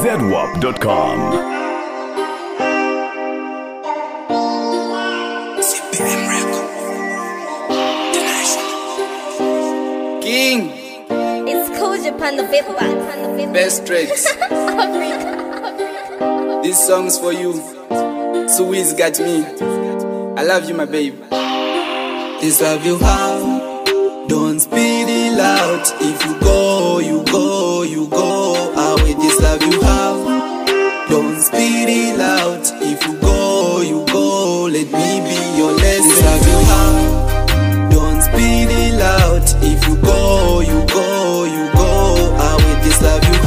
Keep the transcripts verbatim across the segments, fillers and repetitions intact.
zedwap dot com. King, It's cool Japan the fifth one. best tracks. This song's for you. Suiz got me. I love you, my babe. This love you have. Don't speed it loud. If you go, you go, you go. Ah, with this love you have. Don't speed it loud. If you go, you go. Let me be your lesson. This love you have. Don't speed it loud. If you go, you go, you go. Ah, with this love you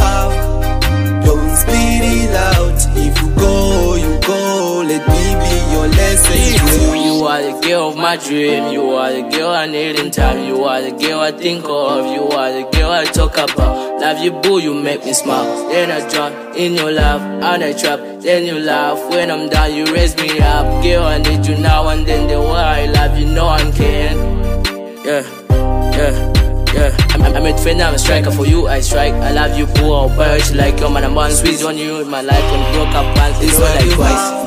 have. Don't speed it loud. If you go, you go. Let me be your lesson. You are the girl of my dream. You are the girl I need in time. You are the girl I think of. You are the girl I talk about. Love you, boo, you make me smile. Then I drown in your love, and I trap. Then you laugh. When I'm down, you raise me up. Girl, I need you now and then. The way I love you, no one can. Yeah, yeah. Yeah, I'm, I'm a defender, I'm a striker. For you I strike. I love you, boo, I'll buy you like your man. I'm one squeeze on you in my life. When you broke up pants, it's all like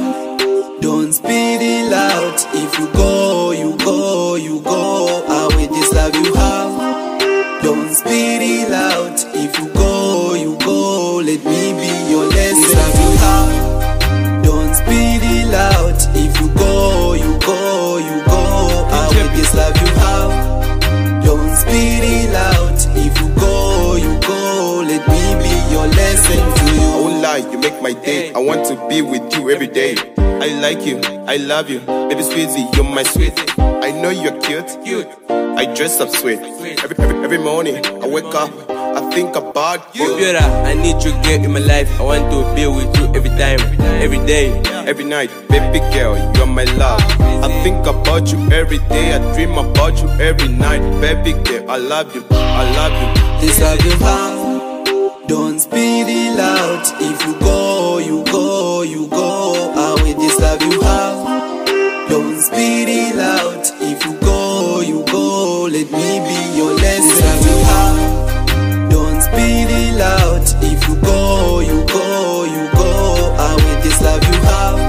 twice. Don't speed it loud. If you go, you go, you go. Ah, with this love you have. Don't speed it loud. If you go, you go. Let me be your lesson. This love you have. Don't speed it loud. If you go, you go, you go. Ah, with this love you have. Don't speed it loud. If you go, you go. Let me be your lesson to you. I won't lie, you make my day. I want to be with you every day. I like you, I love you, baby sweetie, you're my sweet. I know you're cute, cute. I dress up sweet. Every, every, every morning I wake up, I think about you. Computer, I need you, girl, in my life. I want to be with you every time, every day, every night. Baby girl, you're my love. I think about you every day. I dream about you every night. Baby girl, I love you, I love you. This love you have. Don't speed it loud. If you go, you go, you go. Ah, with this love you have. Don't speed it loud. If you go, you go. Let me be your lesson. This love you have. Don't speed it loud. If you go, you go, you go. Ah, with this love you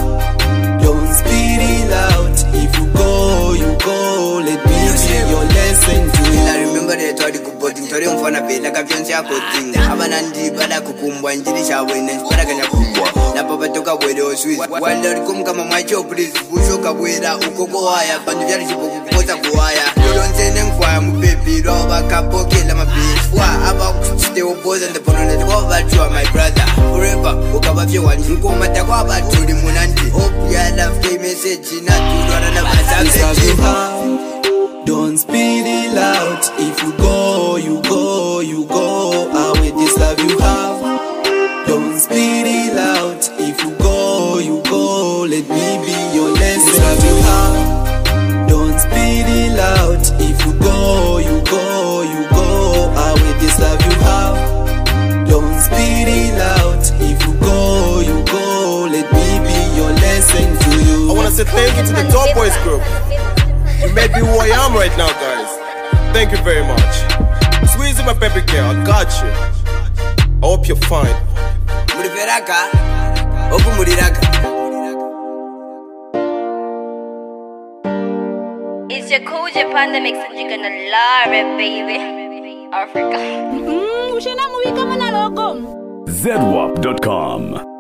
have. Don't speed it loud. If you go, you go. Let me be your lesson to you. I remember the thought you could put in Torium for a bit like a fiance. Abanandi bana kukumbwa njiri chawe nespera kanya kubwa na papa toka bwere oswiz wanda rikum kama macho please bushoka bwera ukoko haya bandu byari chibokupota kuhaya yonse nemfwa mupepi roba kapokela mabis wa aba kuchite oboza ndepona ko batwa my brother forever ukabafye wani ngoma takwa batuli munandi hope ya love message na turana na basabe. Don't speed it loud. If you go, you go, you go. Ah, with this love you have. Don't speed it loud. If you go, you go. Let me be your lesson. This love you have. Don't speed it loud. If you go, you go, you go. Ah, with this love you have. Don't speed it loud. If you go, you go. Let me be your lesson to you. I wanna say thank you to the Top Boys group. You made me who I am right now, guys. Thank you very much. Squeeze my baby girl, I got you. I hope you're fine. Muriveraka, oku muriraka. It's your cool Japan that makes it you're gonna love it, baby. Africa. zedwap dot com.